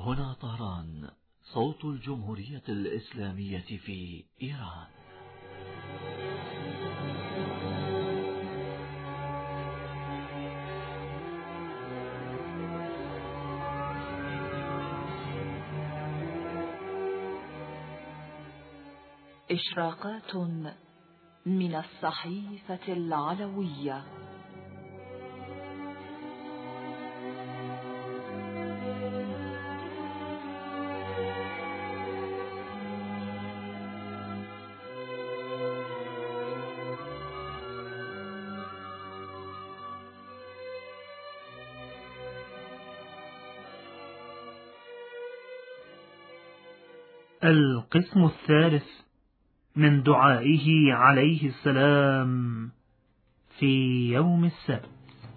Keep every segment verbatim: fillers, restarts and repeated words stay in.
هنا طهران، صوت الجمهورية الإسلامية في إيران. إشراقات من الصحيفة العلوية. القسم الثالث من دعائه عليه السلام في يوم السبت.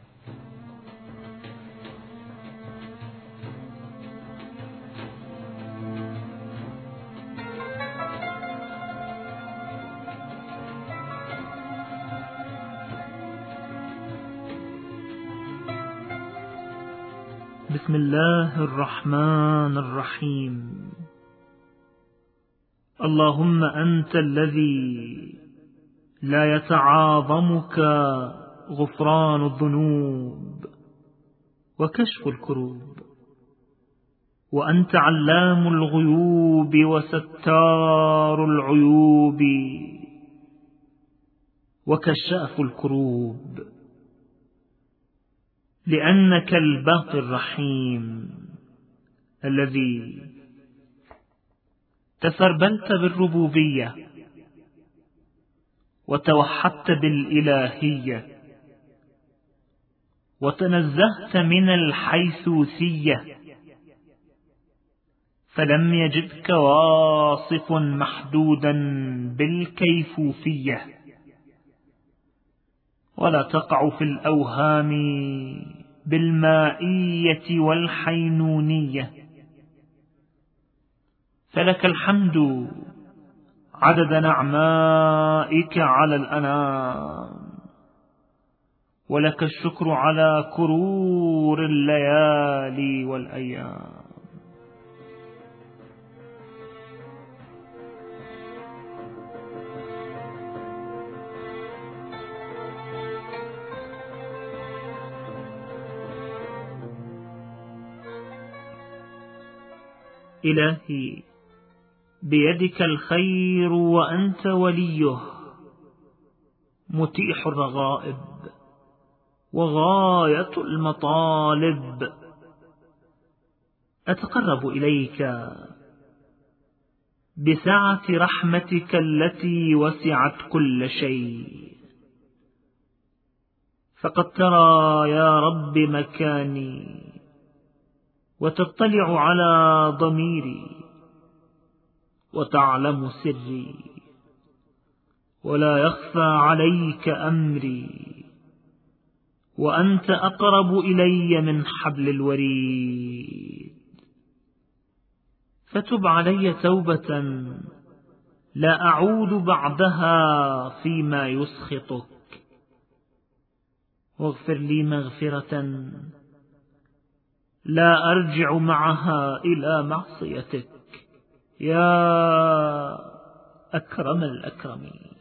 بسم الله الرحمن الرحيم. اللهم أنت الذي لا يتعاظمك غفران الذنوب وكشف الكروب، وأنت علام الغيوب وستار العيوب وكشاف الكروب، لأنك الباقي الرحيم الذي تسربلت بالربوبية وتوحدت بالإلهية وتنزهت من الحيثوثية، فلم يجدك واصف محدودا بالكيفوفية، ولا تقع في الأوهام بالمائية والحينونية، فلك الحمد عدد نعمائك على الأنام، ولك الشكر على كرور الليالي والأيام. إلهي بيدك الخير وأنت وليه، متيح الرغائب وغاية المطالب، أتقرب إليك بسعة رحمتك التي وسعت كل شيء، فقد ترى يا رب مكاني وتطلع على ضميري وتعلم سري، ولا يخفى عليك أمري، وأنت أقرب إلي من حبل الوريد، فتب علي توبة لا أعود بعدها فيما يسخطك، واغفر لي مغفرة لا أرجع معها إلى معصيتك يا أكرم الأكرمين.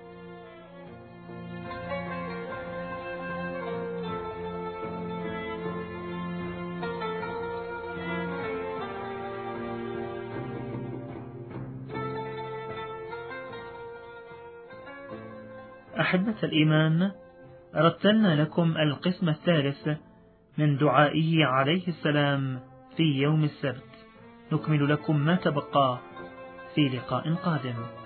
أحبة الإيمان، رتلنا لكم القسم الثالث من دعائه عليه السلام في يوم السبت، نكمل لكم ما تبقى في لقاء قادم.